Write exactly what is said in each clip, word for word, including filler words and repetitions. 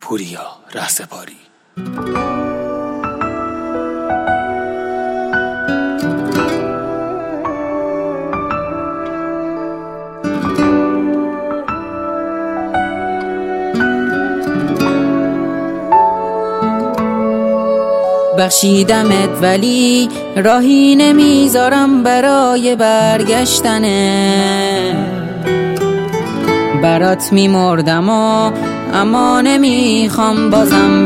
پوریا رهسپاری. بخشیدمت ولی راهی نمیذارم برای برگشتنه، برات میمردم و اما نمیخوام بازم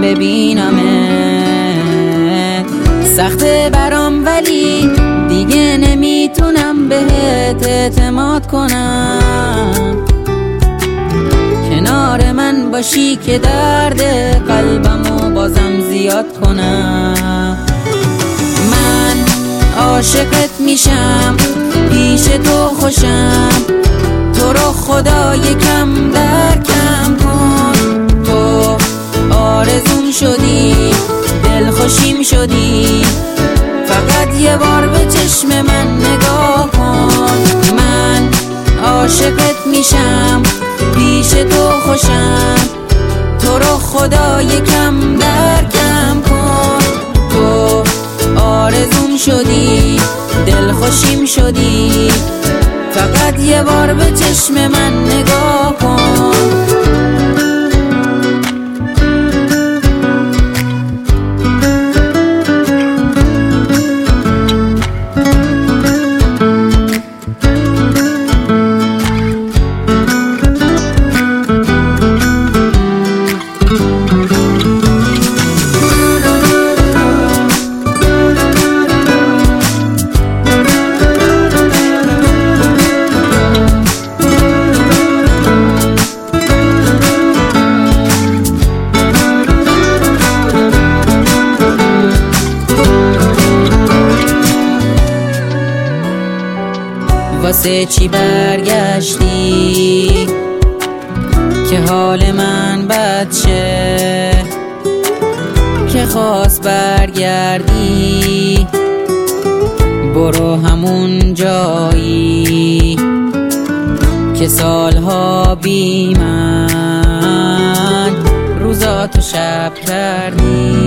ببینمت. سخته برام ولی دیگه نمیتونم بهت اعتماد کنم، کنار من باشی که درد قلبمو بازم زیاد کنم. من عاشقت میشم، پیش تو خوشم، تو رو خدا یکم درکم کن. تو آرزوم شدی، دل خوشیم شدی، فقط یه بار به چشم من نگاه کن. من عاشقت میشم، پیش تو خوشم، تو رو خدا یکم درکم کن. تو آرزوم شدی، دل خوشیم شدی، فقط یه بار به چشم من نگاه کن. واسه چی برگشتی که حال من بد شه، که خواست برگردی برو همون جایی که سالها بی من روزاتو شب کردی.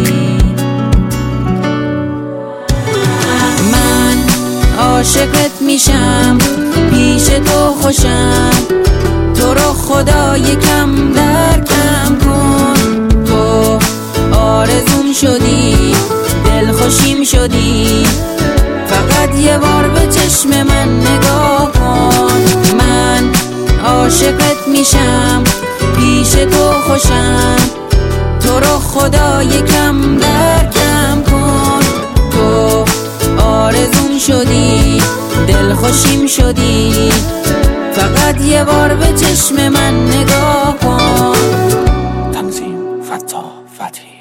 من عاشقت میشم، پیش تو خوشم، تو رو خدا یکم درکم کن. تو آرزوم شدی، دل خوشیم شدی، فقط یه بار به چشم من نگاه کن. من عاشقت میشم، پیش تو خوشم، تو رو خدا یکم درکم کن. تو آرزوم شدی، دل خوشیم شدی، فقط یه بار به چشم من نگاه کن. تنظیم فتاح فتحی.